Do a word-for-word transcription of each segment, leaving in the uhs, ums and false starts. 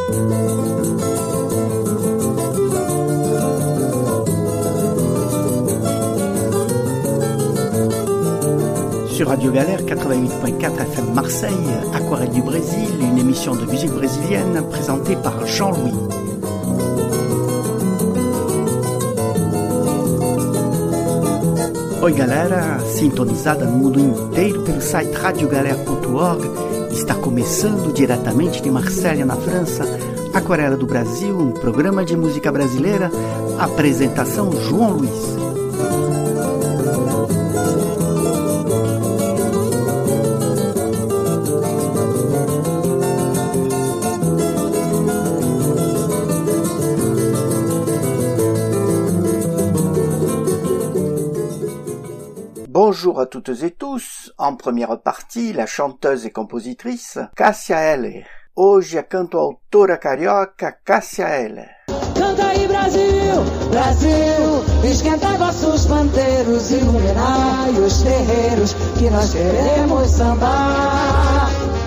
Sur Radio Galère quatre-vingt-huit point quatre F M Marseille, Aquarelle du Brésil, une émission de musique brésilienne présentée par Jean-Louis. Oi galera, sintonizada no mundo inteiro pelo site radio galère ponto org, está começando diretamente de Marselha, na França, Aquarela do Brasil, um programa de música brasileira, apresentação João Luiz. Bonjour à toutes et tous. En première partie, la chanteuse et compositrice Cássia Eller. Hoje a canto-autora carioca Cássia Eller. Canta aí Brasil, Brasil, esquenta vossos pandeiros, iluminai os terreiros que nós queremos sambar.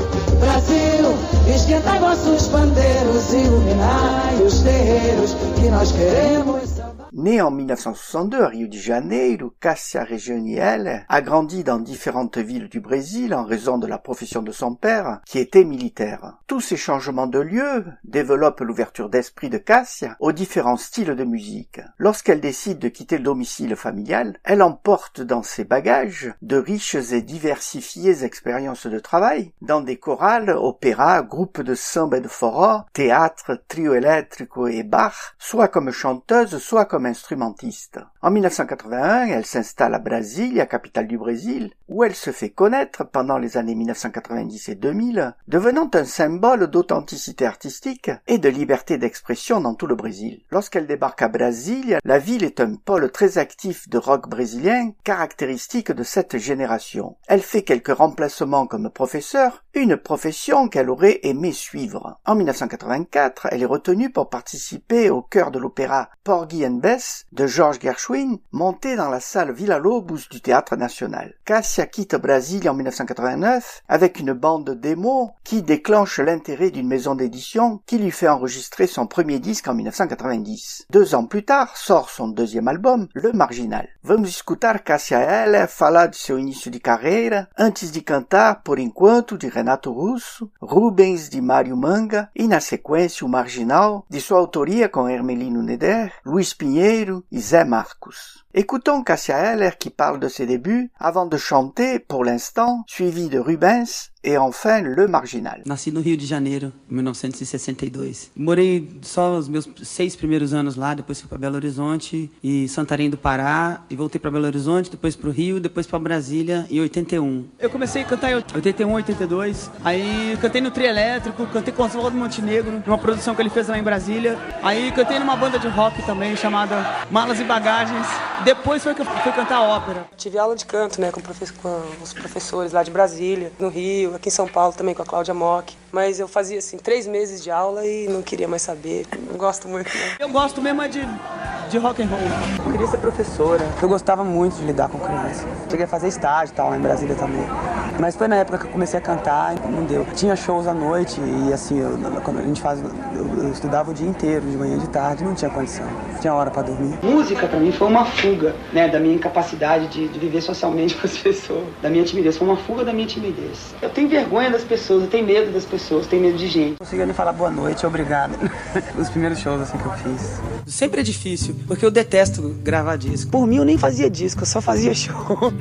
Brasil, esquenta vossos pandeiros, iluminai os terreiros que nós queremos sambar. Née en mille neuf cent soixante-deux à Rio de Janeiro, Cássia Regioniel a grandi dans différentes villes du Brésil en raison de la profession de son père, qui était militaire. Tous ces changements de lieu développent l'ouverture d'esprit de Cássia aux différents styles de musique. Lorsqu'elle décide de quitter le domicile familial, elle emporte dans ses bagages de riches et diversifiées expériences de travail dans des chorales, opéras, groupes de samba et de forró, théâtre, trio électrico et bar, soit comme chanteuse, soit comme instrumentiste. En mille neuf cent quatre-vingt-un, elle s'installe à Brasilia, capitale du Brésil, où elle se fait connaître pendant les années mille neuf cent quatre-vingt-dix et deux mille, devenant un symbole d'authenticité artistique et de liberté d'expression dans tout le Brésil. Lorsqu'elle débarque à Brasilia, la ville est un pôle très actif de rock brésilien, caractéristique de cette génération. Elle fait quelques remplacements comme professeure, une profession qu'elle aurait aimé suivre. En mille neuf cent quatre-vingt-quatre, elle est retenue pour participer au chœur de l'opéra Porgy and Bess de George Gershwin, monté dans la salle Villa-Lobos du Théâtre National. Cássia quitte Brasilia en mille neuf cent quatre-vingt-neuf avec une bande démo qui déclenche l'intérêt d'une maison d'édition qui lui fait enregistrer son premier disque en mille neuf cent quatre-vingt-dix. Deux ans plus tard sort son deuxième album, Le Marginal. Vamos escutar Cássia Eller falar de seu início de carreira, antes de cantar Por Enquanto de Renato Russo, Rubens de Mário Manga e na sequência O Marginal, de sua autoria com Hermelino Neder, Luiz Pinheiro et Zé Marcos. Écoutons Cássia Eller qui parle de ses débuts avant de chanter, pour l'instant, suivi de Rubens e enfin Le Marginal. Nasci no Rio de Janeiro, em mil novecentos e sessenta e dois. Morei só os meus seis primeiros anos lá, depois fui para Belo Horizonte e Santarém do Pará, e voltei para Belo Horizonte, depois para o Rio, depois para Brasília em oitenta e um. Eu comecei a cantar em oitenta e um, oitenta e dois, aí cantei no Trio Elétrico, cantei com o Oswaldo Montenegro, numa produção que ele fez lá em Brasília. Aí cantei numa banda de rock também, chamada Malas e Bagagens. Depois foi que eu fui cantar ópera. Tive aula de canto, né, com, profe- com os professores lá de Brasília, no Rio, aqui em São Paulo também com a Cláudia Mock. Mas eu fazia, assim, três meses de aula e não queria mais saber. Não gosto muito, não. Eu gosto mesmo é de, de rock and roll. Eu queria ser professora. Eu gostava muito de lidar com crianças. Cheguei a fazer estágio e tal, lá em Brasília também. Mas foi na época que eu comecei a cantar e não deu. Tinha shows à noite e, assim, eu, quando a gente faz... Eu, eu estudava o dia inteiro, de manhã e de tarde, não tinha condição. Não tinha hora pra dormir. Música, pra mim, foi uma fuga, né, da minha incapacidade de, de viver socialmente com as pessoas. Da minha timidez. Foi uma fuga da minha timidez. Eu tenho vergonha das pessoas, eu tenho medo das pessoas, eu tenho medo de gente. Não conseguia nem falar boa noite, obrigado. Os primeiros shows, assim, que eu fiz. Sempre é difícil, porque eu detesto gravar disco. Por mim, eu nem fazia disco, eu só fazia show.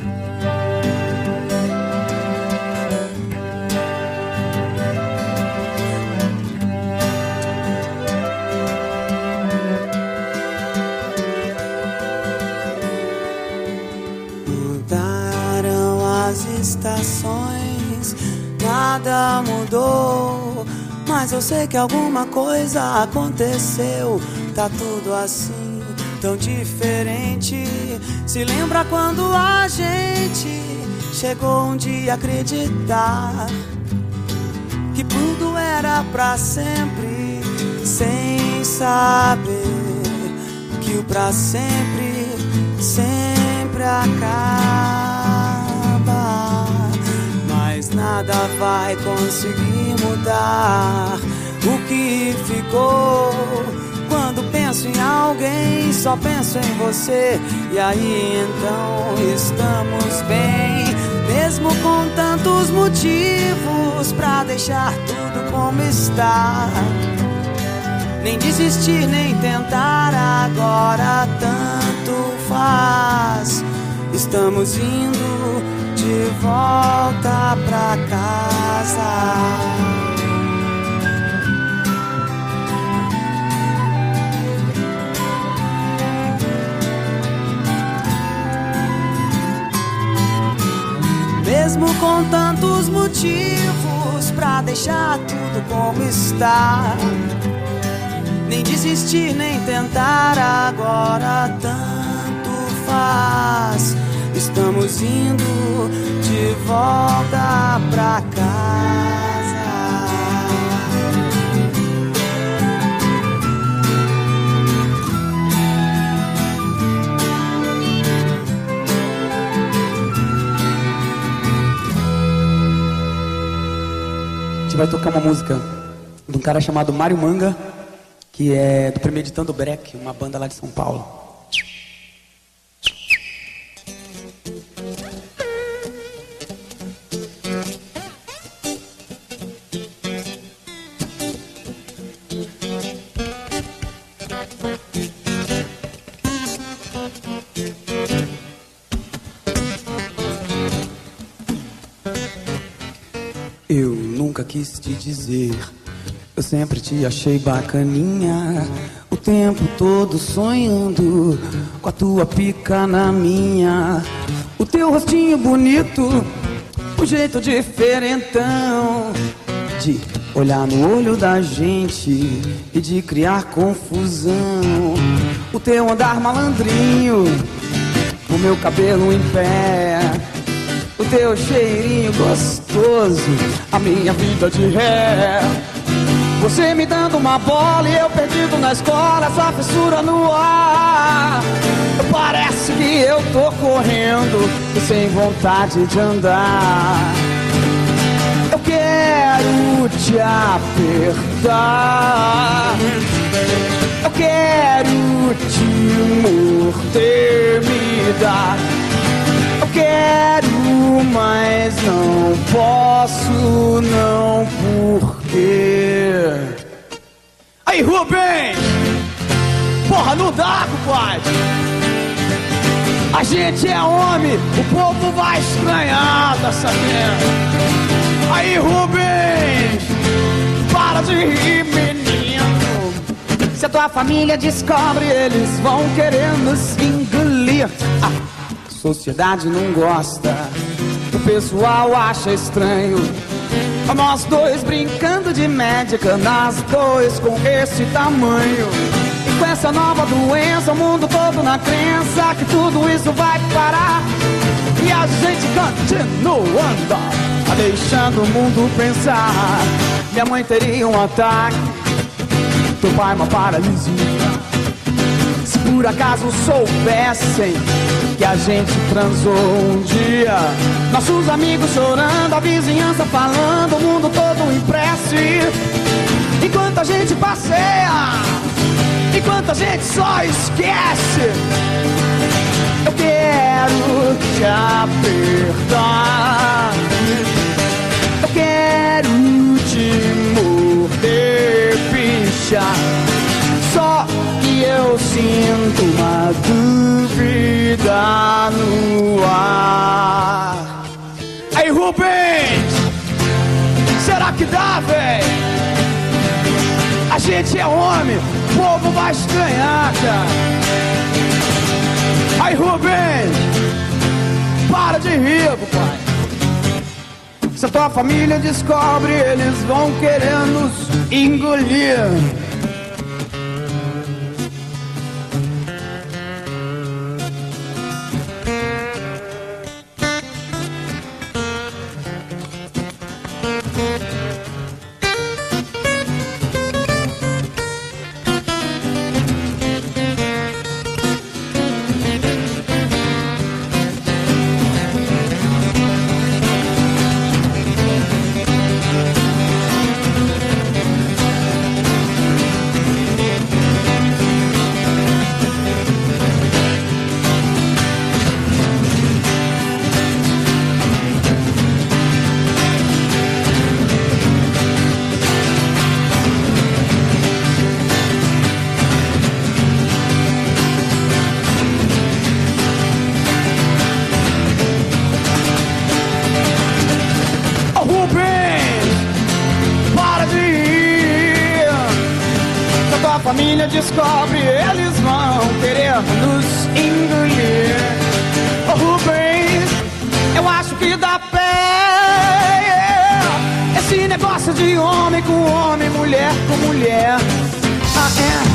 Estações, nada mudou, mas eu sei que alguma coisa aconteceu. Tá tudo assim, tão diferente. Se lembra quando a gente chegou um dia a acreditar que tudo era pra sempre, sem saber que o pra sempre sempre acaba. Mas nada vai conseguir mudar o que ficou. Quando penso em alguém, só penso em você. E aí então estamos bem, mesmo com tantos motivos pra deixar tudo como está. Nem desistir, nem tentar, agora tanto faz. Estamos indo de volta pra casa. Mesmo com tantos motivos pra deixar tudo como está. Nem desistir, nem tentar, agora tanto faz. Estamos indo de volta pra casa. A gente vai tocar uma música de um cara chamado Mário Manga, que é do Premeditando Breck, uma banda lá de São Paulo. Eu nunca quis te dizer, eu sempre te achei bacaninha, o tempo todo sonhando com a tua pica na minha. O teu rostinho bonito, o jeito diferentão de olhar no olho da gente e de criar confusão. O teu andar malandrinho, o meu cabelo em pé, o teu cheirinho gostoso, a minha vida de ré. Você me dando uma bola e eu perdido na escola, essa fissura no ar. Parece que eu tô correndo e sem vontade de andar. Eu quero te apertar, eu quero te morder, me dar. Eu quero, mas não posso, não, porque... Aí, Rubem! Porra, não dá, compadre! A gente é homem, o povo vai estranhar, tá sabendo? Aí, Rubens! Para de rir, menino! Se a tua família descobre, eles vão querer nos engolir. Ah. Sociedade não gosta, o pessoal acha estranho. Nós dois brincando de médica, nós dois com esse tamanho. E com essa nova doença, o mundo todo na crença que tudo isso vai parar. E a gente continuando, deixando o mundo pensar. Minha mãe teria um ataque, teu pai uma paralisia. Se por acaso soubessem que a gente transou um dia, nossos amigos chorando, a vizinhança falando, o mundo todo impresso. Enquanto a gente passeia, enquanto a gente só esquece, eu quero te apertar, eu quero te morder, bicha. Só que eu sinto uma dúvida no ar. Aí, Rubens, será que dá, véi? A gente é homem, o povo vai estranhar, cara. Aí, Rubens, para de rir, pai. Se a tua família descobre, eles vão querer nos engolir. família descobre, eles vão querer nos engolir. Oh, Rubens, eu acho que dá pé, yeah. Esse negócio de homem com homem, mulher com mulher. Ah, é.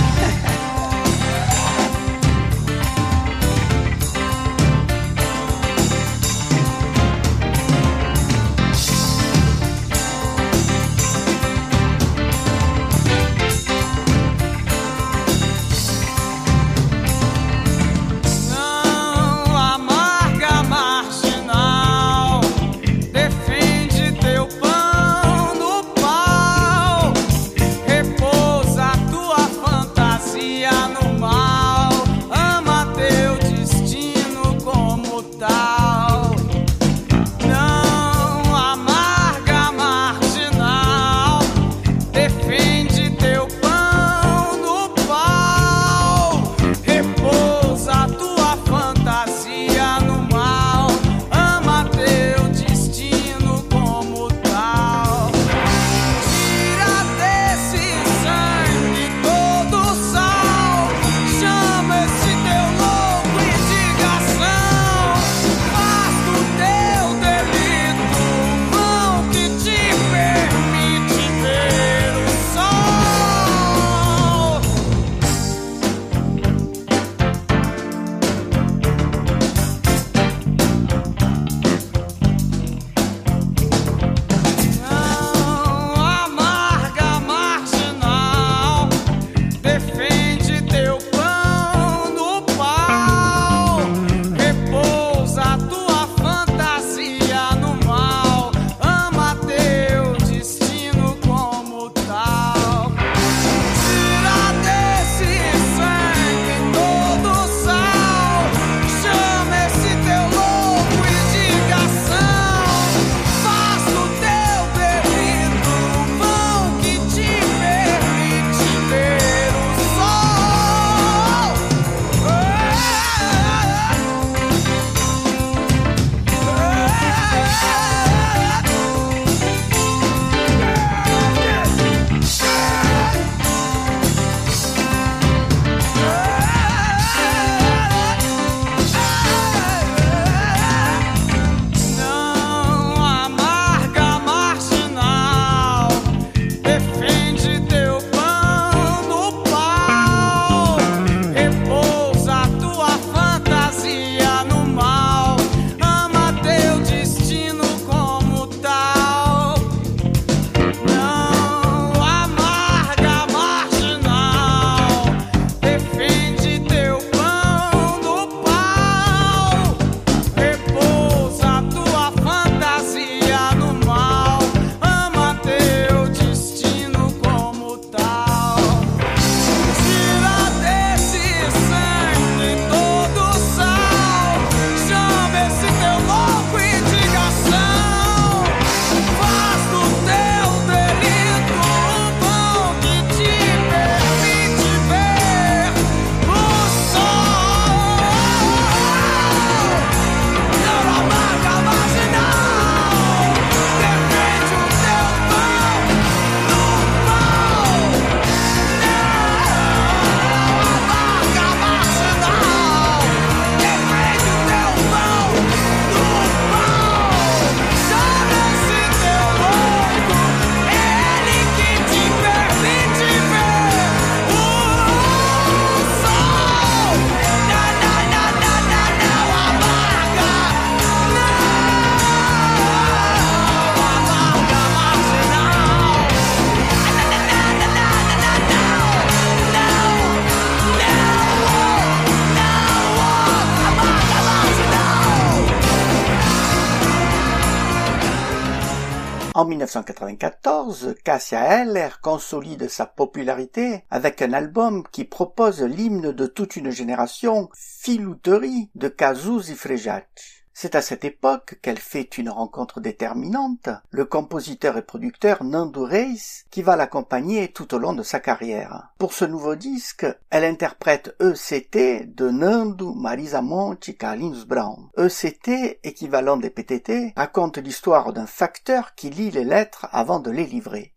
En mille neuf cent quatre-vingt-quatorze, Cássia Eller consolide sa popularité avec un album qui propose l'hymne de toute une génération, Filouteri de Kazuz Ifrejac. C'est à cette époque qu'elle fait une rencontre déterminante, le compositeur et producteur Nando Reis, qui va l'accompagner tout au long de sa carrière. Pour ce nouveau disque, elle interprète E C T de Nando, Marisa Monte et Carlinhos Brown. E C T, équivalent des P T T, raconte l'histoire d'un facteur qui lit les lettres avant de les livrer.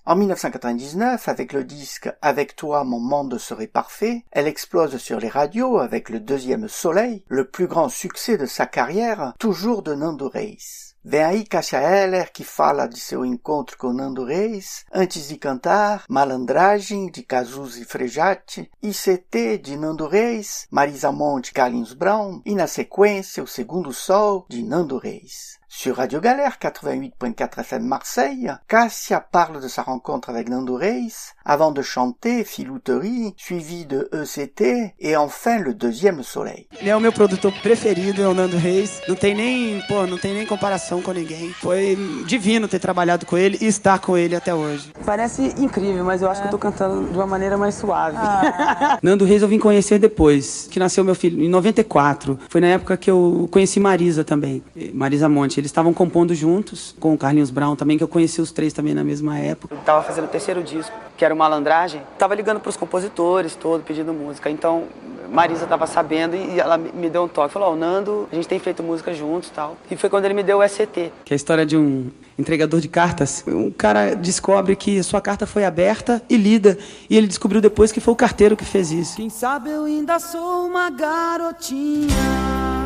En mille neuf cent quatre-vingt-dix-neuf, avec le disque « Avec toi, mon monde serait parfait », elle explose sur les radios avec le deuxième Soleil, le plus grand succès de sa carrière, toujours de Nando Reis. Vem aí Cássia Eller, que fala de seu encontro com Nando Reis, Antes de Cantar, Malandragem, de Cazuza e Frejati, I C T, de Nando Reis, Marisa Monte, Carlinhos Brown, e na sequência, O Segundo Sol, de Nando Reis. Sur Radio Galère quatre-vingt-huit virgule quatre F M Marseille, Cássia parle de sa rencontre avec Nando Reis, avant de chanter Filouterie, suivi de E C T, e enfin le deuxième Soleil. Ele é o meu produtor preferido, é o Nando Reis. Não tem nem, pô, não tem nem comparação com ninguém. Foi divino ter trabalhado com ele e estar com ele até hoje. Parece incrível, mas eu acho é. que eu tô cantando de uma maneira mais suave. Ah. Nando Reis eu vim conhecer depois, que nasceu meu filho, em noventa e quatro. Foi na época que eu conheci Marisa também, Marisa Monte. Eles estavam compondo juntos, com o Carlinhos Brown também, que eu conheci os três também na mesma época. Eu tava fazendo o terceiro disco, que era o Malandragem. Tava ligando pros compositores, todo, pedindo música. Então, Marisa tava sabendo e ela me deu um toque. Falou, ó, oh, o Nando, a gente tem feito música juntos e tal. E foi quando ele me deu o E C T. Que é a história de um entregador de cartas. Um cara descobre que sua carta foi aberta e lida. E ele descobriu depois que foi o carteiro que fez isso. Quem sabe eu ainda sou uma garotinha,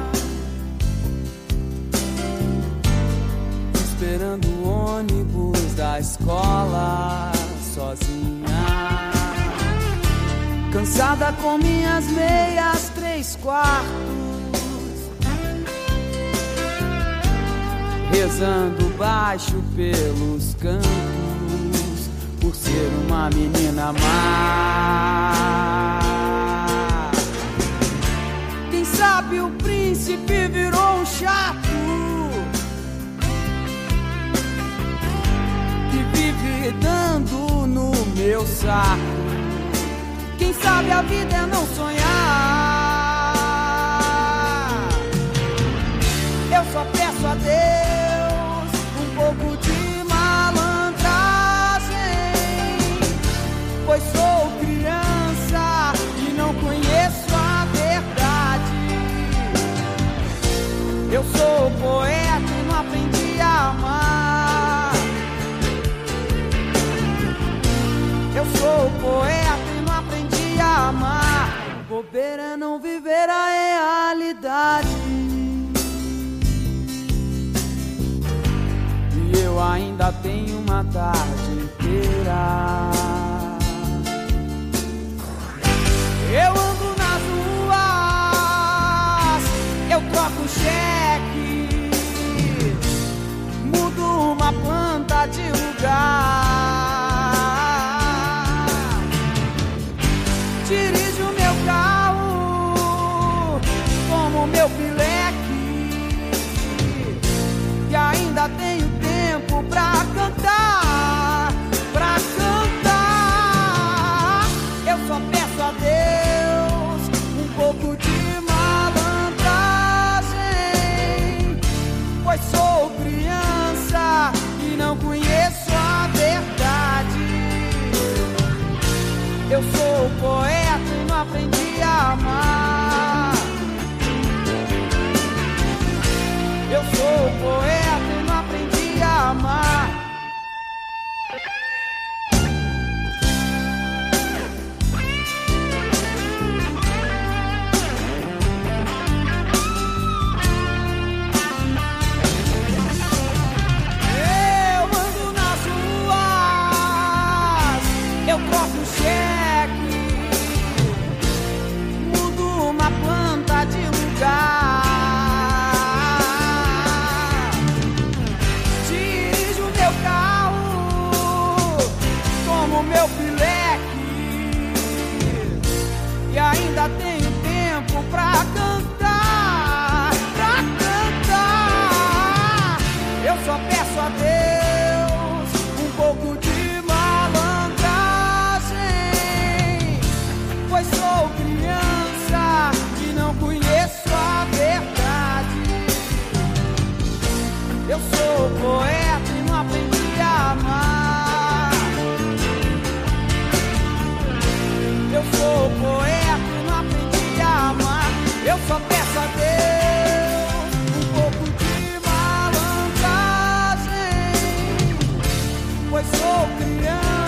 esperando o ônibus da escola sozinha, cansada com minhas meias três quartos, rezando baixo pelos cantos, por ser uma menina má. Quem sabe o príncipe virou um chato vive dando no meu saco. Quem sabe a vida é não sonhar. Eu só peço a Deus um pouco de malandragem, pois sou criança e não conheço a verdade. Eu sou poeta e não aprendi a amar. Eu sou poeta e não aprendi a amar. Bobeira é não viver a realidade. E eu ainda tenho uma tarde inteira. Eu ando nas ruas, eu troco cheque, mudo uma planta de lugar, dirijo meu carro como meu pileque, e ainda tenho tempo pra cantar, pra cantar. Eu só peço a Deus um pouco de malandragem, pois sou criança e não conheço a verdade. Eu sou poeta e não aprendi a amar. Eu sou poeta e não aprendi a amar. Eu ando nas ruas, eu troco cheque, mudo uma planta de lugar, dirijo meu carro como meu pileque, e ainda tenho tempo pra cantar, pra cantar. Eu só peço a Deus um pouco de malandragem, pois sou criança e não conheço a verdade. Eu sou poeta e não aprendi a amar. Eu sou poeta e não aprendi a amar. Eu só peço a Deus um pouco de malandragem, pois sou criança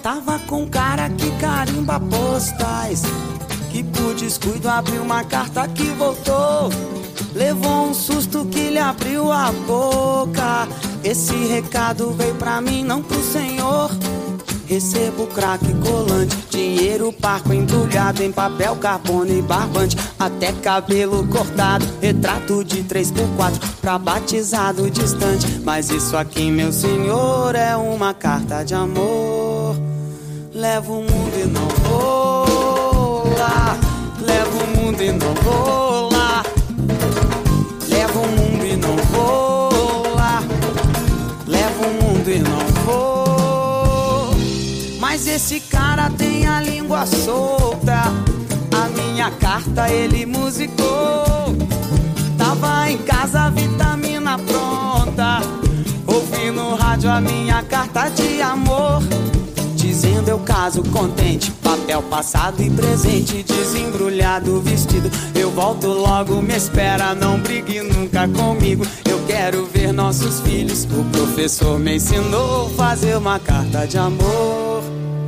Tava com um cara que carimba postais, que por descuido abriu uma carta que voltou. Levou um susto que lhe abriu a boca. Esse recado veio pra mim, não pro senhor. Recebo crack colante, dinheiro parco embrulhado em papel carbono e barbante, até cabelo cortado, retrato de três por quatro pra batizado distante. Mas isso aqui, meu senhor, é uma carta de amor. Levo o mundo e não vou lá. Levo o mundo e não vou lá. Levo o mundo e não vou lá. Levo o mundo e não vou. Mas esse cara tem a língua solta. A minha carta ele musicou. Tava em casa, vitamina pronta, ouvi no rádio a minha carta de amor, dizendo eu caso contente, papel passado e presente, desembrulhado vestido. Eu volto logo, me espera, não brigue nunca comigo. Eu quero ver nossos filhos. O professor me ensinou a fazer uma carta de amor.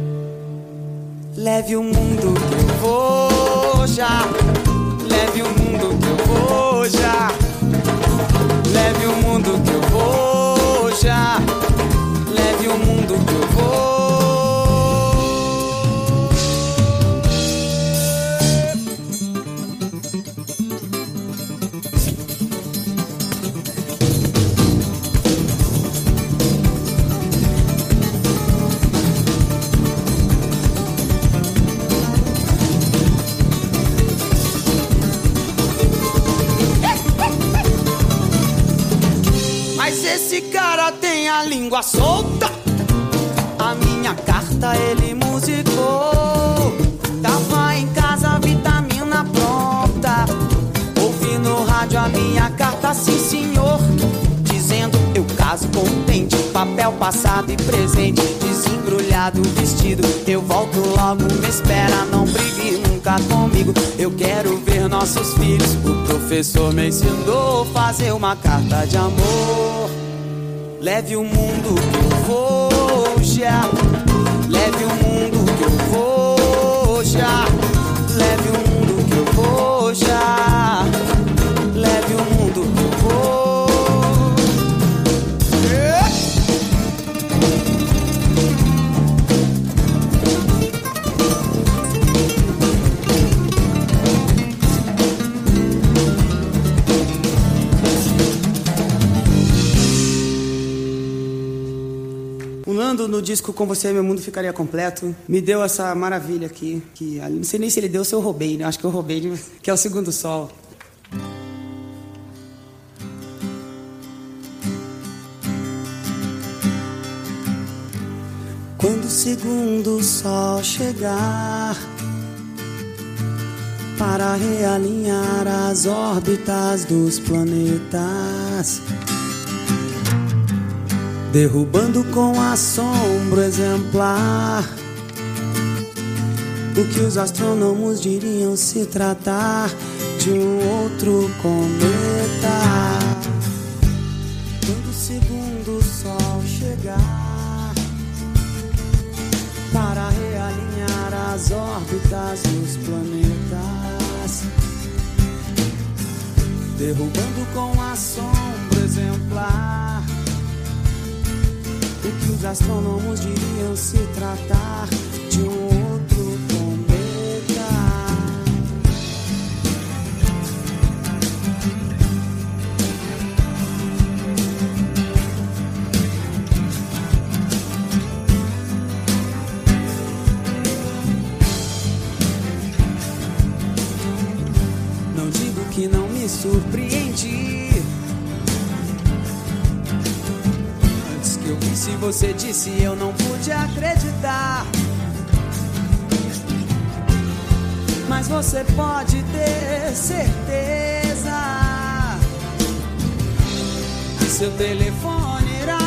Leve o mundo que eu vou já. Leve o mundo que eu vou já. Leve o mundo que eu vou já. Leve o mundo que eu vou. Esse cara tem a língua solta. A minha carta ele musicou. Tava em casa, vitamina pronta, ouvi no rádio a minha carta, sim senhor, dizendo eu caso contente, papel passado e presente, desembrulhado vestido. Eu volto logo, me espera, não brigue nunca comigo. Eu quero ver nossos filhos. O professor me ensinou a fazer uma carta de amor. Leve o mundo que eu vou já. Leve o mundo que eu vou já. Leve o mundo que eu vou já. Leve o mundo que eu vou. Yeah. Unando no disco Com Você Meu Mundo Ficaria Completo, me deu essa maravilha aqui, que não sei nem se ele deu, se eu roubei, né? Acho que eu roubei, que é o Segundo Sol. Quando o segundo sol chegar para realinhar as órbitas dos planetas, derrubando com assombro exemplar o que os astrônomos diriam se tratar de um outro cometa. Quando o segundo sol chegar para realinhar as órbitas dos planetas, derrubando com assombro exemplar o que os astrônomos diriam se tratar de um outro cometa. Não digo que não me surpreendi. Eu vi se você disse, eu não pude acreditar. Mas você pode ter certeza que seu telefone irá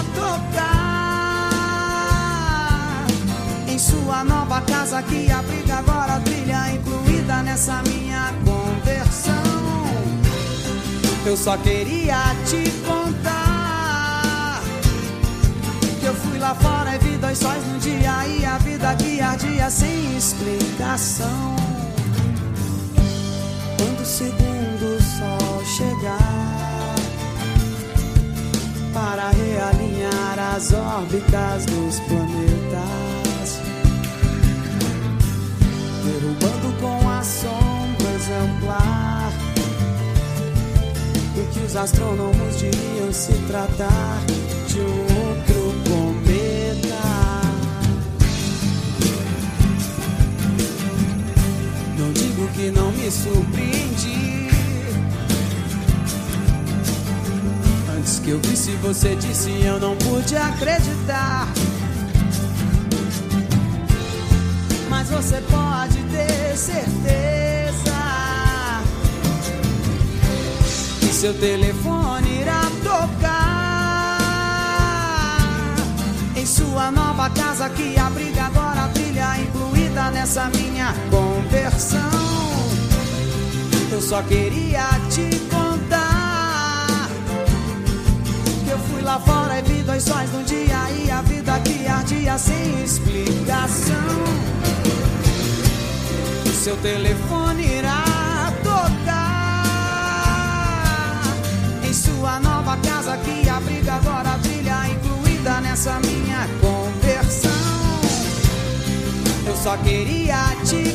tocar em sua nova casa que abriga agora a trilha incluída nessa minha conversão. Eu só queria te contar. Eu fui lá fora fora e vi dois sóis no dia e a vida que ardia sem explicação. Quando o segundo sol chegar para realinhar as órbitas dos planetas, derrubando com a sombra exemplar do que os astrônomos diriam se tratar de um outro cometa. Não digo que não me surpreendi. Antes que eu visse você disse eu não pude acreditar. Mas você pode ter certeza que seu telefone irá tocar em sua nova casa que abriga agora a trilha incluída nessa minha conversão. Eu só queria te contar que eu fui lá fora e vi dois sóis num dia e a vida que ardia sem explicação. Seu telefone irá tocar em sua nova casa que abriga agora a trilha incluída nessa minha conversão. Eu só queria te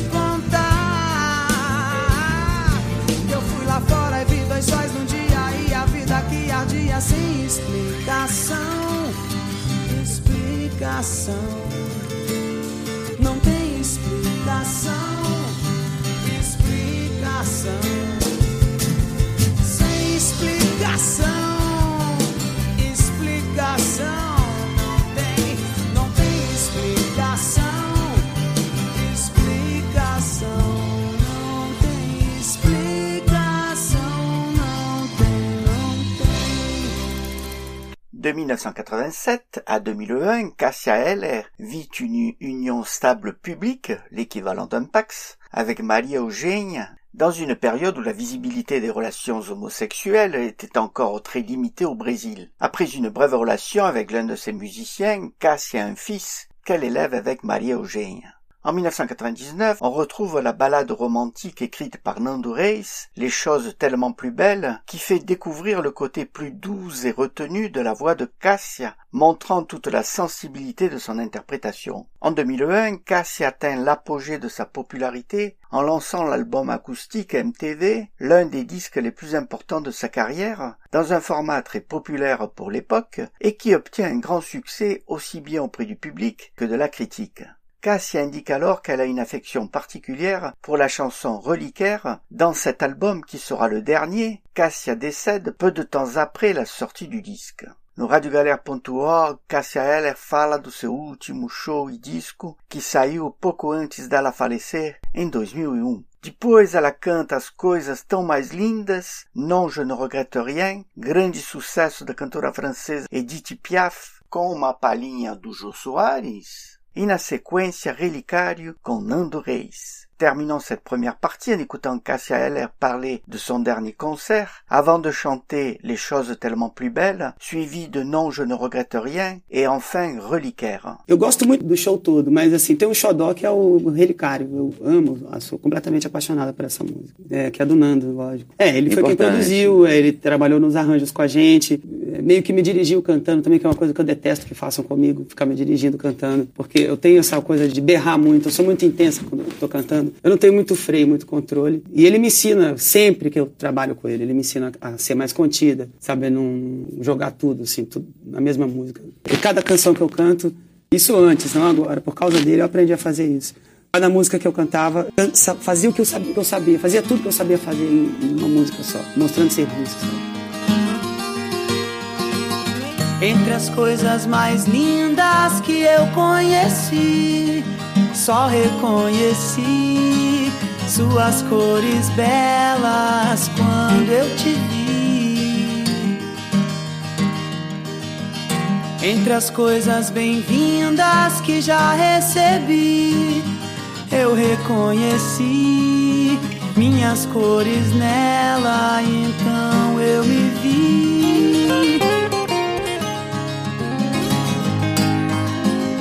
contar que eu fui lá fora e vi dois sóis num dia e a vida que ardia sem explicação. Explicação. Não tem explicação. Explicação. Sem explicação. Explicação. Não tem, não tem explicação. Explicação. Não tem explicação. Não tem, não tem. De mille neuf cent quatre-vingt-sept à deux mille un, Cássia Eller vit une union stable publique, l'équivalent d'un Pax, avec Maria Eugênia, dans une période où la visibilité des relations homosexuelles était encore très limitée au Brésil. Après une brève relation avec l'un de ses musiciens, Cássia a un fils qu'elle élève avec Maria Eugênia. En mille neuf cent quatre-vingt-dix-neuf, on retrouve la ballade romantique écrite par Nando Reis, Les choses tellement plus belles, qui fait découvrir le côté plus doux et retenu de la voix de Cássia, montrant toute la sensibilité de son interprétation. En deux mille un, Cássia atteint l'apogée de sa popularité en lançant l'album acoustique M T V, l'un des disques les plus importants de sa carrière, dans un format très populaire pour l'époque et qui obtient un grand succès aussi bien auprès du public que de la critique. Cássia indique alors qu'elle a une affection particulière pour la chanson Reliquaire. Dans cet album qui sera le dernier, Cássia décède peu de temps après la sortie du disque. No radio galera ponto org, Cássia Eller fala do seu último show e disco que saiu pouco antes dela falecer em dois mil e um. Depois ela canta as coisas tão mais lindas, Non je ne regrette rien, grande sucesso da cantora francesa Edith Piaf, com uma palhinha do Jô Soares. Et na sequência Relicário com Nando Reis. Terminons cette première partie en écoutant Cássia Eller parler de son dernier concert, avant de chanter Les choses tellement plus belles, suivi de Non je ne regrette rien, et enfin Reliquaire. Eu gosto muito do show todo, mas assim, tem um xodó que é o Relicário. Eu amo, sou completamente apaixonada por essa música, é, que é do Nando, lógico. É, ele foi Importante. Quem produziu, ele trabalhou nos arranjos com a gente, meio que me dirigiu cantando também, que é uma coisa que eu detesto que façam comigo, ficar me dirigindo cantando, porque eu tenho essa coisa de berrar muito, eu sou muito intensa quando eu tô cantando. Eu não tenho muito freio, muito controle. E ele me ensina, sempre que eu trabalho com ele, ele me ensina a ser mais contida, sabe? Não jogar tudo, assim, tudo na mesma música. E cada canção que eu canto, isso antes, não agora, por causa dele eu aprendi a fazer isso. Cada música que eu cantava, fazia o que eu sabia, que eu sabia fazia tudo que eu sabia fazer em uma música só, mostrando serviço, sabe? Entre as coisas mais lindas que eu conheci, só reconheci suas cores belas quando eu te vi. Entre as coisas bem-vindas que já recebi, eu reconheci minhas cores nela, então eu me vi.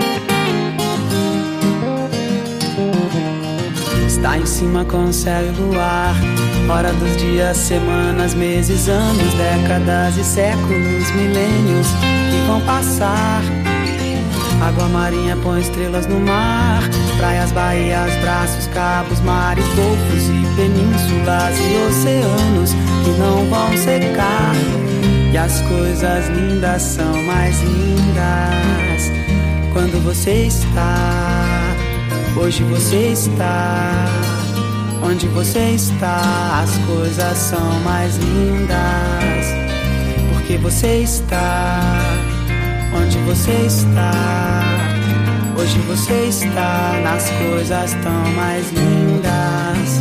Lá em cima com céu e luar, hora dos dias, semanas, meses, anos, décadas e séculos, milênios que vão passar. Água marinha põe estrelas no mar, praias, baías, braços, cabos, mares, golfos e penínsulas e oceanos que não vão secar. E as coisas lindas são mais lindas quando você está, hoje você está, onde você está. As coisas são mais lindas porque você está, onde você está, hoje você está. Nas coisas tão mais lindas.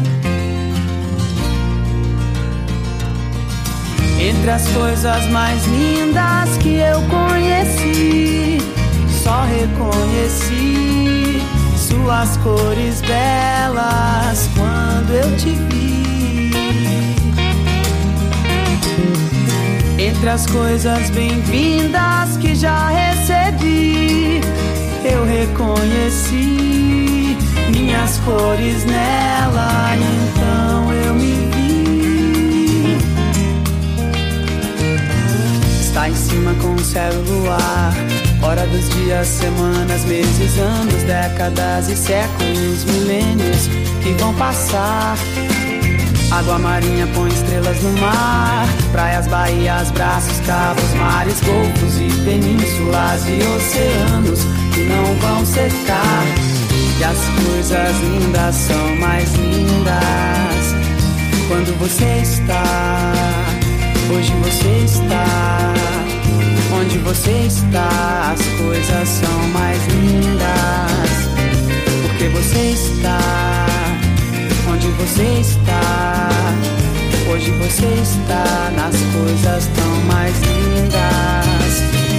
Entre as coisas mais lindas que eu conheci, só reconheci suas cores belas quando eu te vi. Entre as coisas bem-vindas que já recebi, eu reconheci minhas cores nela, então eu me vi. Está em cima com o céu e o luar, hora dos dias, semanas, meses, anos, décadas e séculos, milênios que vão passar. Água marinha põe estrelas no mar, praias, baías, braços, cabos, mares, golfos e penínsulas e oceanos que não vão secar. E as coisas lindas são mais lindas quando você está, hoje você está, onde você está. As coisas são mais lindas porque você está, onde você está, hoje você está. Nas coisas tão mais lindas.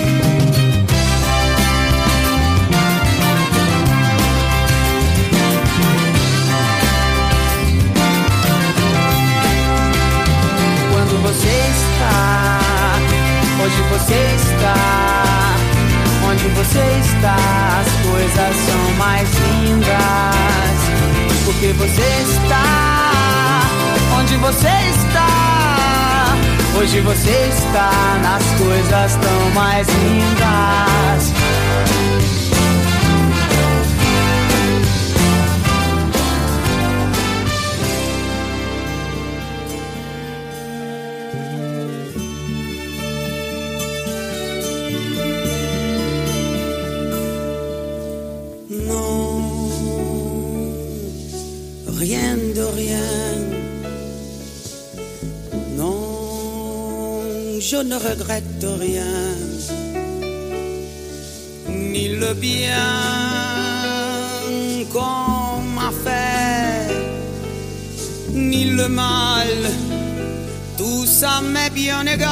Quando você está, hoje você está, onde você está. As coisas são mais lindas porque você está, onde você está, hoje você está. Nas coisas tão mais lindas. Rien de rien, non, je ne regrette rien, ni le bien qu'on m'a fait, ni le mal, tout ça m'est bien égal.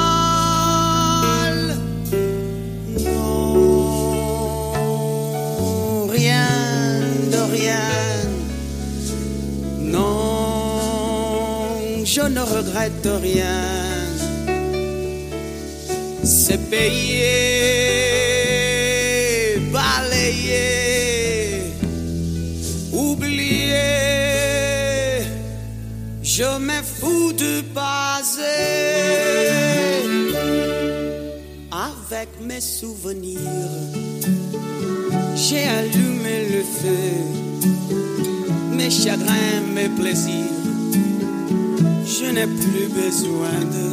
Non, rien de rien. Je ne regrette rien. C'est payé, balayé, oublié. Je me fous du passé. Avec mes souvenirs, j'ai allumé le feu. Mes chagrins, mes plaisirs, je n'ai plus besoin de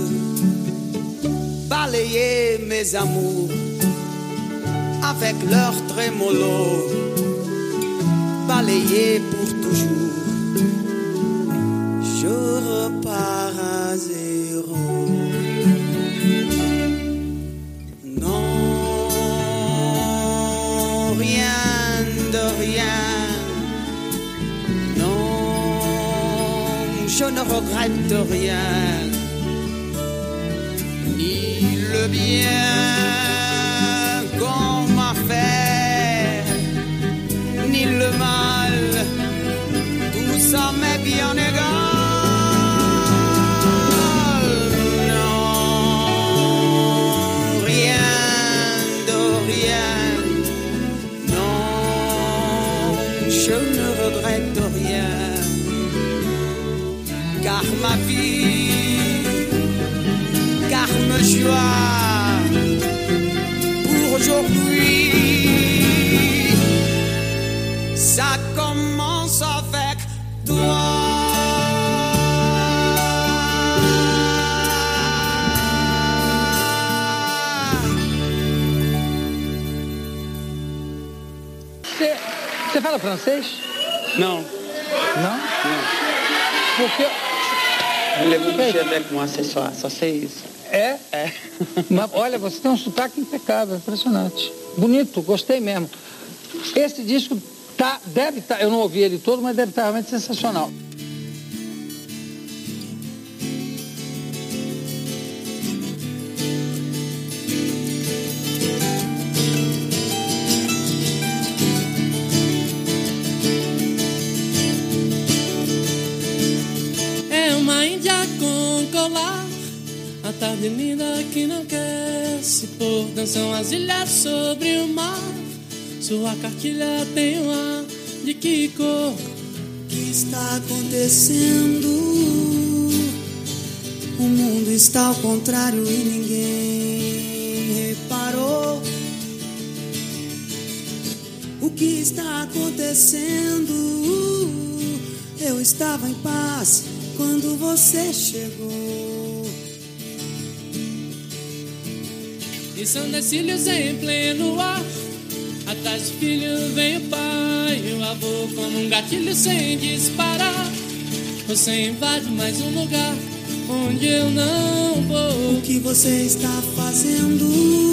balayer mes amours avec leur trémolo, balayer pour toujours. Je repars à zéro. Non, rien de rien. Je ne regrette rien, ni le bien qu'on m'a fait, ni le mal, tout ça m'est bien égal. Non, rien de rien, non, je ne regrette rien. joie pour aujourd'hui. Ça commence avec toi. Você fala francês? Não. Não? Não. Porque... Voulez-vous coucher avec moi ce soir? Só sei isso. É? É. Mas, olha, você tem um sotaque impecável, impressionante. Bonito, gostei mesmo. Esse disco tá, deve estar, tá, eu não ouvi ele todo, mas deve estar realmente sensacional. A tarde linda que não quer se pôr. Dançam as ilhas sobre o mar. Sua cartilha tem um ar de que cor? O que está acontecendo? O mundo está ao contrário e ninguém reparou. O que está acontecendo? Eu estava em paz quando você chegou. E são decílios em pleno ar. Atrás do filho vem o pai e o avô como um gatilho sem disparar. Você invade mais um lugar onde eu não vou. O que você está fazendo?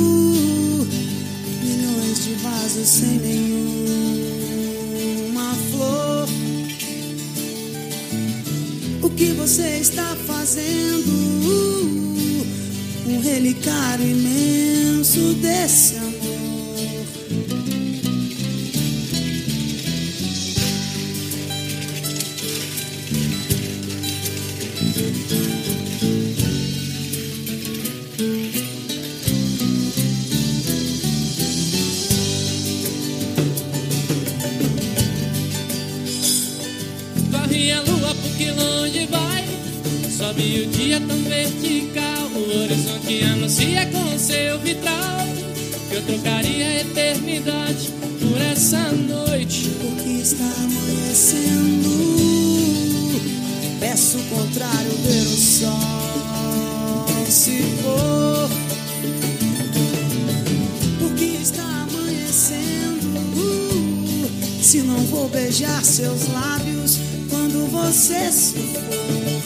Milhões de vasos sem nenhuma flor. O que você está fazendo? Um relicário imenso desse amor. Corre a lua porque longe vai. Sobe o dia tão vertical. O horizonte anuncia com seu vitral que eu trocaria a eternidade por essa noite. Porque está amanhecendo. Peço o contrário, ver o sol se pôr. Porque está amanhecendo. Se não vou beijar seus lábios quando você se for.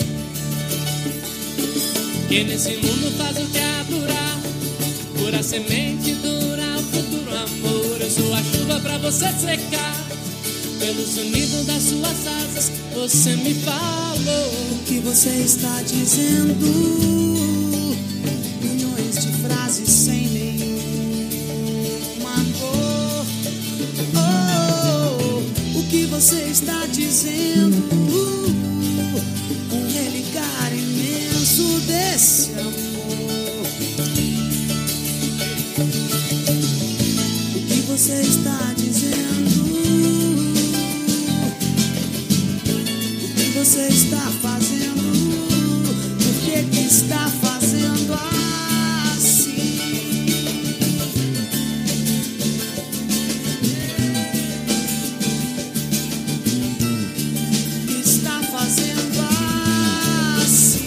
Que nesse mundo faz o que há durar. Pura semente dura o futuro amor. Eu sou a chuva pra você secar. Pelo sonido das suas asas você me falou. O que você está dizendo? Milhões de frases sem nenhuma cor. Oh, o que você está dizendo? Um relicário imenso desse amor. O que você está dizendo? O que você está fazendo? Por que que está fazendo assim? Está fazendo assim.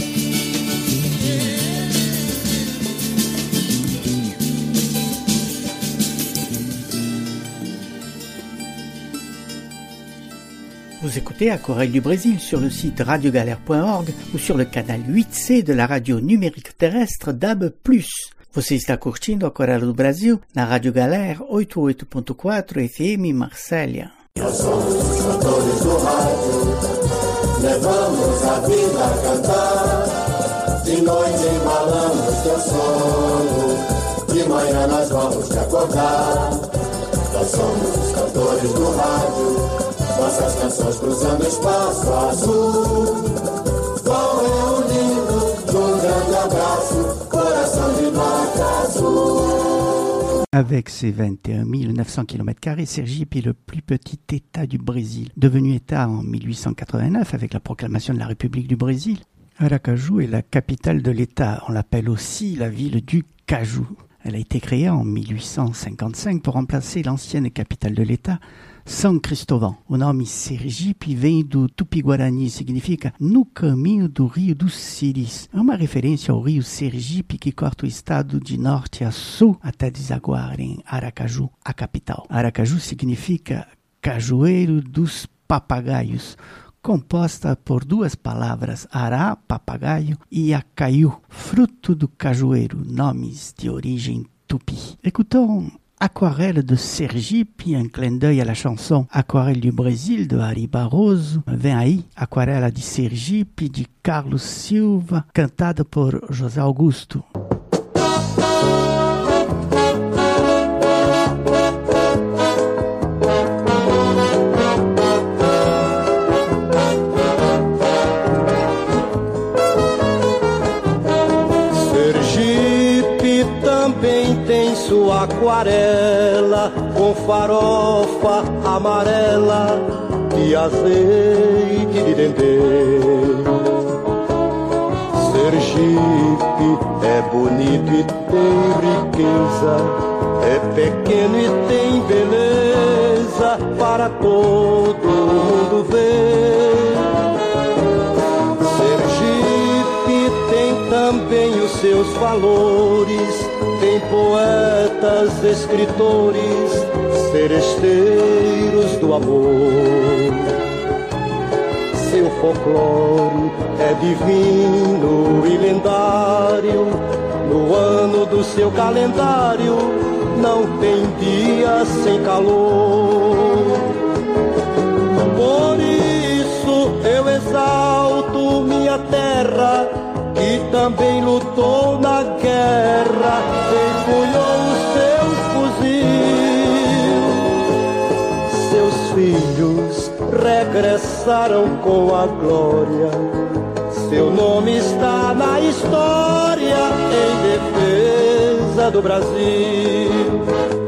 Vous écoutez Aquarelle du Brésil sur le site radiogalère point org ou sur le canal huit C de la radio numérique terrestre D A B plus. Você está curtindo Aquarelle do Brasil na Rádio Galera oitenta e oito ponto quatro F M Marsella. Nós somos os cantores do rádio, levamos a vida a cantar. De noite embalamos teu sono, de manhã nós vamos te acordar. Nós somos os cantores do rádio, nossas canções cruzando o espaço azul. Vão reunindo num grande abraço, coração de nota azul. Avec ses vingt et un mille neuf cents kilomètres carrés, Sergipe est le plus petit État du Brésil. Devenu État en mille huit cent quatre-vingt-neuf avec la proclamation de la République du Brésil, Aracaju est la capitale de l'État. On l'appelle aussi la ville du cajou. Elle a été créée en mille huit cent cinquante-cinq pour remplacer l'ancienne capitale de l'État, São Cristóvão. O nome Sergipe vem do tupi-guarani e significa no caminho do Rio dos Siris. É uma referência ao rio Sergipe que corta o estado de norte a sul até desaguar em Aracaju, a capital. Aracaju significa cajueiro dos papagaios, composta por duas palavras, ará, papagaio, e acaiu, fruto do cajueiro, nomes de origem tupi. Écoutons Aquarelle de Sergipe, un clin d'œil à la chanson Aquarelle du Brésil de Ari Barroso. Vem aí, Aquarela de Sergipe, de Carlos Silva, cantada por José Augusto. Sua aquarela com farofa amarela e azeite de dendê. Sergipe é bonito e tem riqueza, é pequeno e tem beleza para todo mundo ver. Sergipe tem também os seus valores, tem poetas, escritores, seresteiros do amor. Seu folclore é divino e lendário. No ano do seu calendário não tem dia sem calor. Por isso eu exalto minha terra, que também lutou na guerra, empunhou o seu fuzil. Seus filhos regressaram com a glória, seu nome está na história em defesa do Brasil.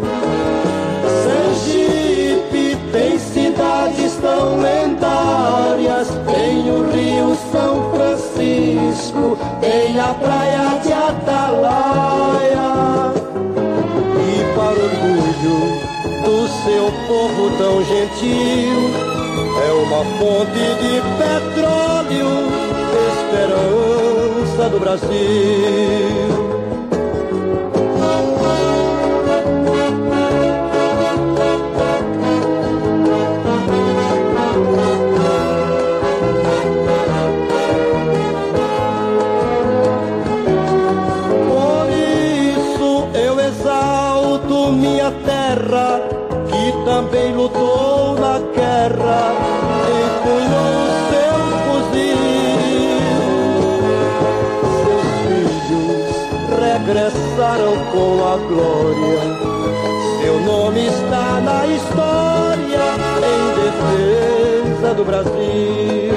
Sergipe tem cidades tão lendárias, tem o Rio São Francisco, tem a praia de Atalaia. E para orgulho do seu povo tão gentil, é uma fonte de petróleo, esperança do Brasil. Terra que também lutou na guerra, empunhou seu fuzil. Seus filhos regressaram com a glória, seu nome está na história em defesa do Brasil.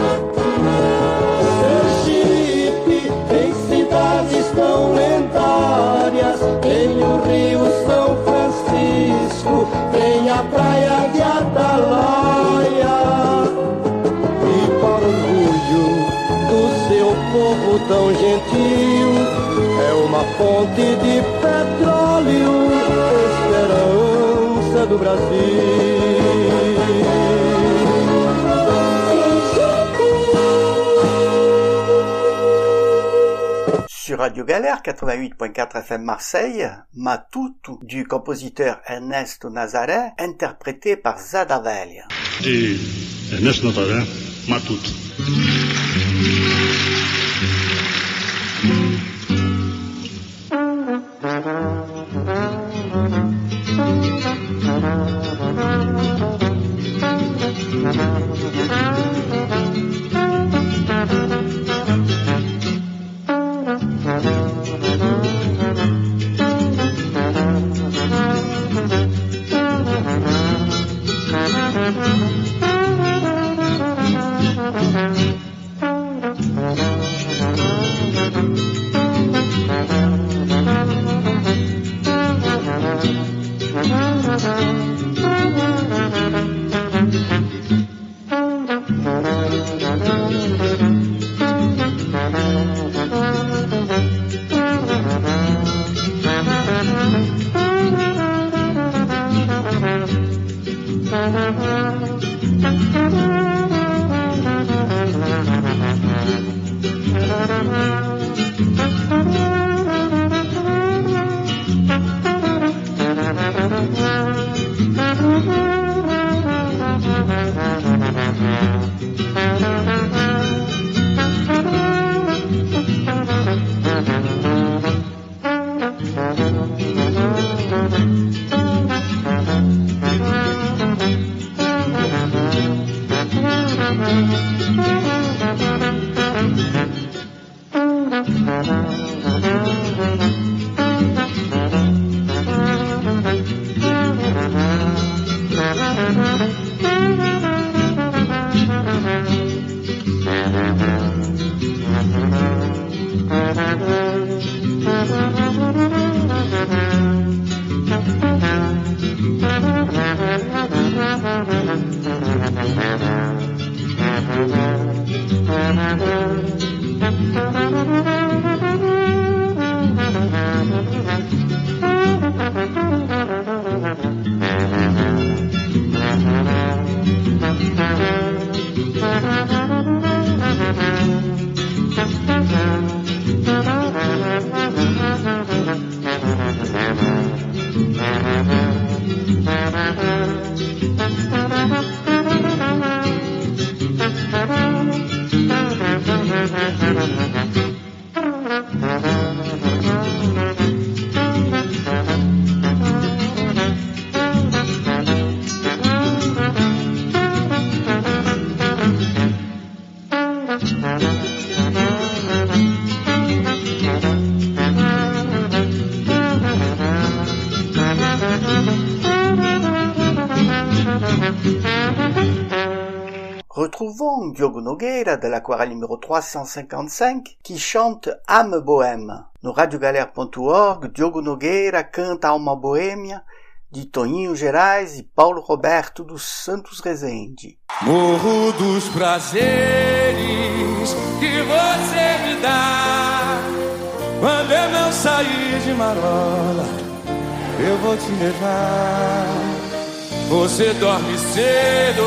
Sergipe tem cidades tão lendárias, tem o Rio São Francisco, tem a praia de Atalaia. E para orgulho do seu povo tão gentil, é uma fonte de petróleo, esperança do Brasil. Sur Radio Galère quatre-vingt-huit point quatre F M Marseille, Matuto du compositeur Ernesto Nazaré, interprété par Zada Velha. Et Ernesto Nazaré, Matuto. Retrouvons Diogo Nogueira de l'aquarelle numéro trois cent cinquante-cinq qui chante Âme Boême. No radiogalère ponto org, Diogo Nogueira canta Alma Boêmia de Toninho Gerais e Paulo Roberto dos Santos Rezende. Morro dos prazeres que você me dá. Quando eu não sair de marola, eu vou te levar. Você dorme cedo,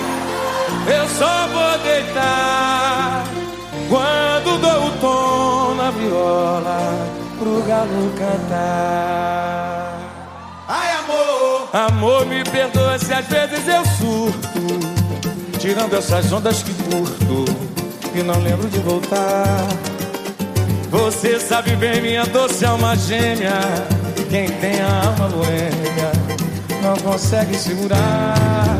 eu só vou deitar. Quando dou o tom na viola pro galo cantar. Ai, amor, amor, me perdoa se às vezes eu surto, tirando essas ondas que curto e não lembro de voltar. Você sabe bem, minha doce alma gêmea, quem tem a alma boêmia não consegue segurar.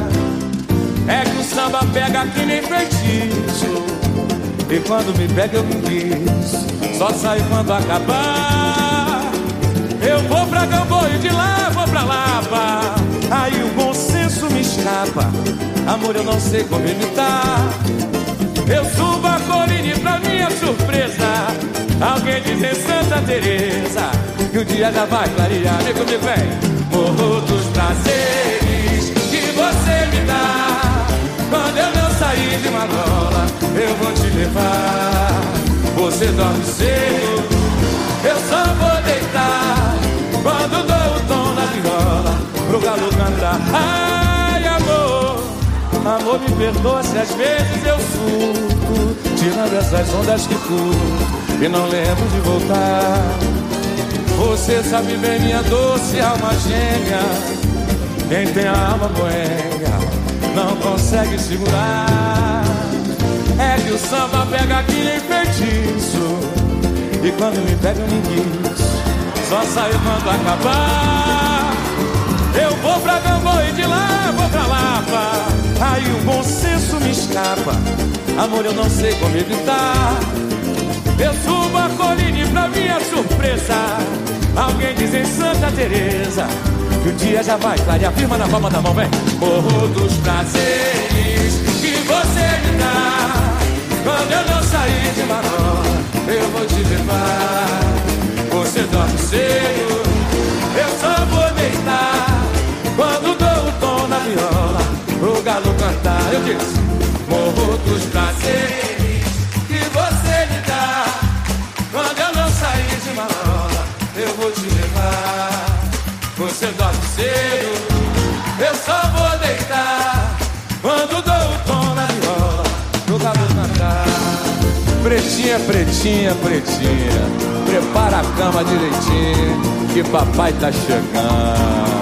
É que o samba pega que nem feitiço, e quando me pega eu me guiço, só sai quando acabar. Eu vou pra Gamboa e de lá vou pra Lapa, aí o bom senso me escapa. Amor, eu não sei como evitar. Eu subo a colina pra minha surpresa, alguém diz em Santa Teresa que o dia já vai clarear. Vem comigo, vem. Morro dos prazeres que você me dá. Quando eu não sair de Marola, eu vou te levar. Você dorme cedo, eu só vou deitar. Quando dou o tom na viola pro galo cantar. Ai, amor, amor, me perdoa se às vezes eu surto, tirando essas ondas que curto e não lembro de voltar. Você sabe bem, minha doce alma gêmea, quem tem a alma boêmia não consegue segurar. É que o samba pega que nem feitiço, e quando me pega eu me guiço, só saio quando acabar. Eu vou pra Gamboa e de lá vou pra Lapa, aí o bom senso me escapa. Amor, eu não sei como evitar. Eu subo a colina e pra minha surpresa, alguém diz em Santa Teresa que o dia já vai clarear. Firma na palma da mão, vem. Morro dos prazeres que você me dá. Quando eu não sair de Marola, eu vou te levar. Você dorme cedo, eu só vou deitar. Quando dou o tom na viola pro galo cantar, eu disse: morro dos prazeres que você me dá. Quando eu não sair de Marola, eu vou te levar. Você dorme cedo, eu só vou deitar. Pretinha, pretinha, pretinha, prepara a cama direitinho, que papai tá chegando.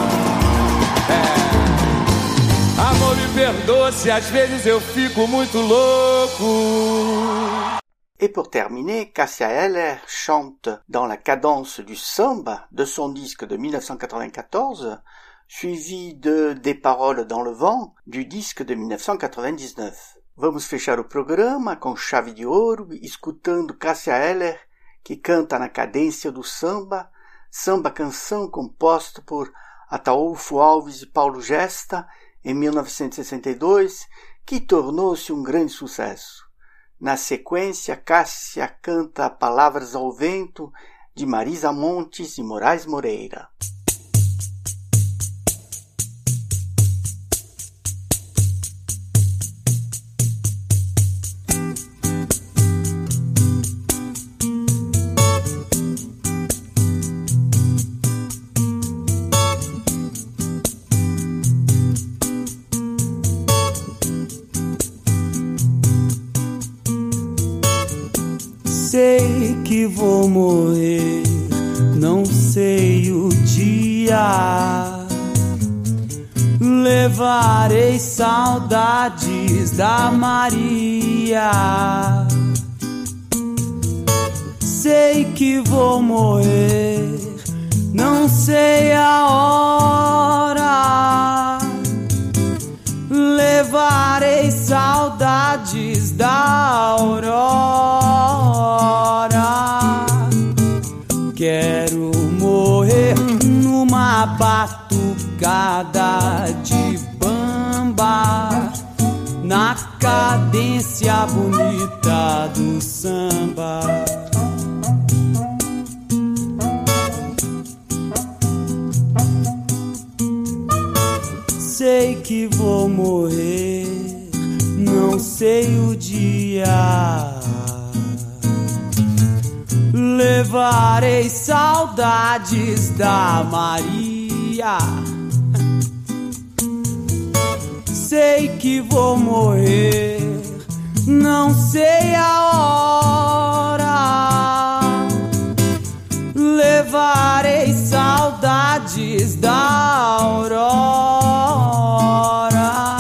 É. Amor, me perdoa se às vezes eu fico muito louco. Et pour terminer, Cássia Eller chante dans la cadence du samba de son disque de mille neuf cent quatre-vingt-quatorze, suivi de Des Paroles dans le Vent du disque de mille neuf cent quatre-vingt-dix-neuf. Vamos fechar o programa com chave de ouro, escutando Cássia Eller, que canta na cadência do samba, samba-canção composto por Ataúfo Alves e Paulo Gesta em mil novecentos e sessenta e dois, que tornou-se um grande sucesso. Na sequência, Cássia canta Palavras ao Vento, de Marisa Montes e Moraes Moreira. Sei que vou morrer, não sei o dia. Levarei saudades da Maria. Sei que vou morrer, não sei a hora. Levarei saudades da aurora. Quero morrer numa batucada de bamba, na cadência bonita do samba. Sei que vou morrer, não sei o dia. Levarei saudades da Maria. Sei que vou morrer, não sei a hora. Levarei saudades da aurora.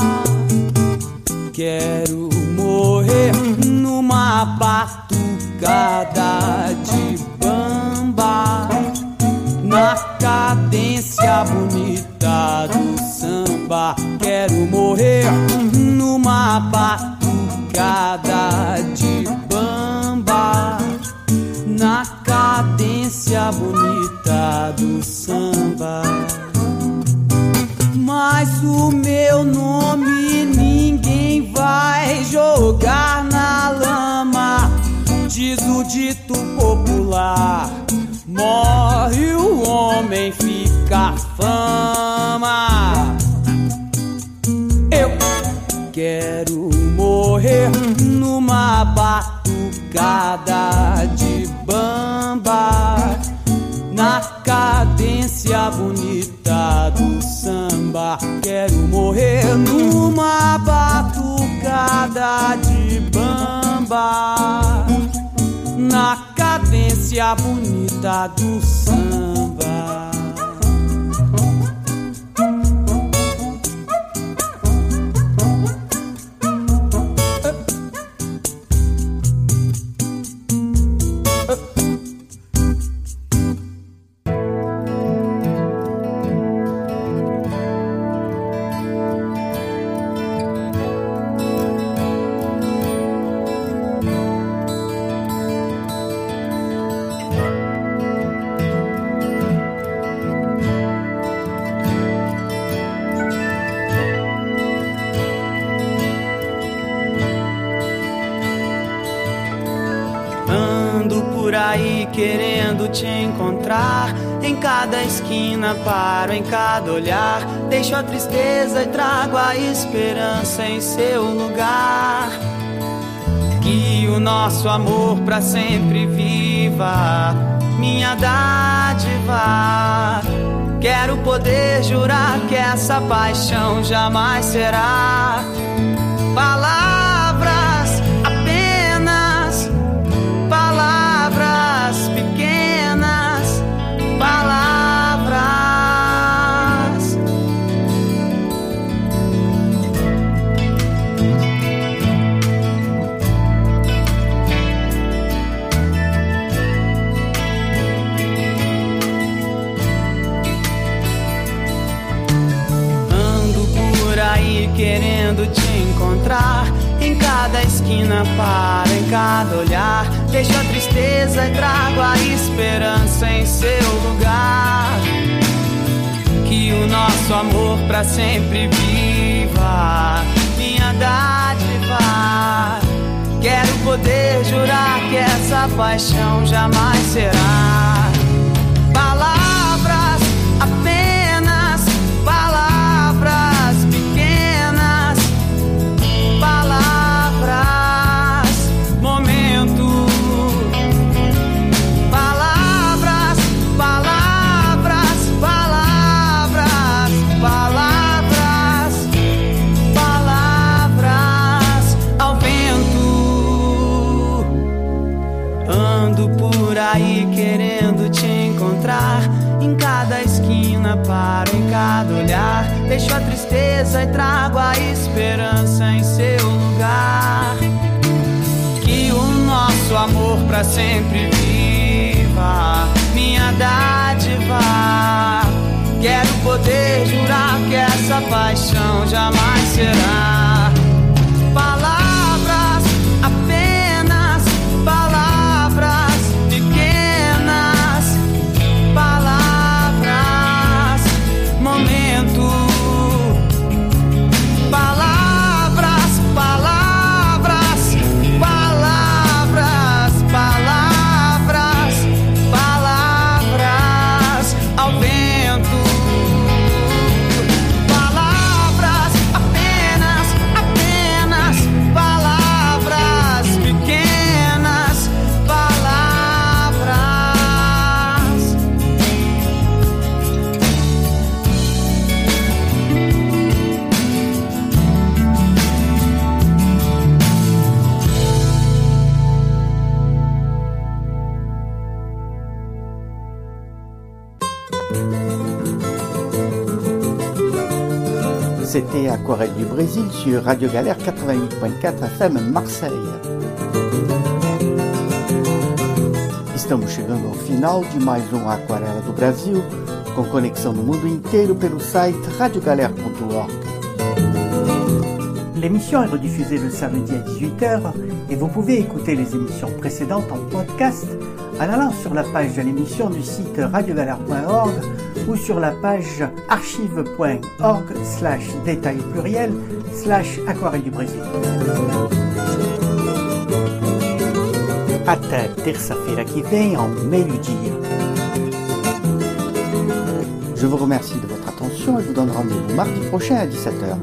Quero morrer numa batucada de bamba, na cadência bonita do samba. Quero morrer numa batucada de bamba, na cadência bonita do samba. Mas o meu nome ninguém vai jogar na lama. Diz o dito popular, morre o homem, fica a fama. Eu quero morrer numa batucada de bamba, na cadência bonita do samba. Quero morrer numa batucada de bamba, na cadência bonita do samba. Querendo te encontrar, em cada esquina paro, em cada olhar. Deixo a tristeza e trago a esperança em seu lugar. Que o nosso amor pra sempre viva, minha dádiva. Quero poder jurar que essa paixão jamais será palavras apenas, aí querendo te encontrar. Em cada esquina paro, em cada olhar. Deixo a tristeza e trago a esperança em seu lugar. Que o nosso amor pra sempre viva, minha dádiva. Quero poder jurar que essa paixão jamais será palavras, apenas palavras pequenas, palavras, momento. Palavras, palavras, palavras, palavras, palavras ao vento. Ando por aí querendo te encontrar. Em cada esquina paro, em cada olhar. Deixo a tristeza e trago a esperança em seu lugar. Que o nosso amor pra sempre viva, minha dádiva. Quero poder jurar que essa paixão jamais será palavras, apenas palavras pequenas, palavras, momento. Palavras, palavras, palavras, palavras, palavras ao vento. Palavras, apenas, apenas palavras pequenas, palavras. C'était Aquarelle du Brésil sur Radio Galère quatre-vingt-huit point quatro F M Marseille. Estamos chegando ao final de mais um Aquarela do Brasil, com conexão no mundo inteiro pelo site radio galère point org. L'émission est rediffusée le samedi à dix-huit heures et vous pouvez écouter les émissions précédentes en podcast en allant sur la page de l'émission du site radio galère point org ou sur la page archive point org slash détail pluriel slash aquarelle du Brésil. Até terça-feira que vem, ao meio-dia. Je vous remercie de votre attention et vous donne rendez-vous mardi prochain à dix-sept heures.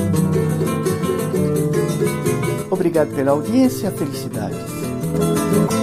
Obrigado pela audiência, felicidades.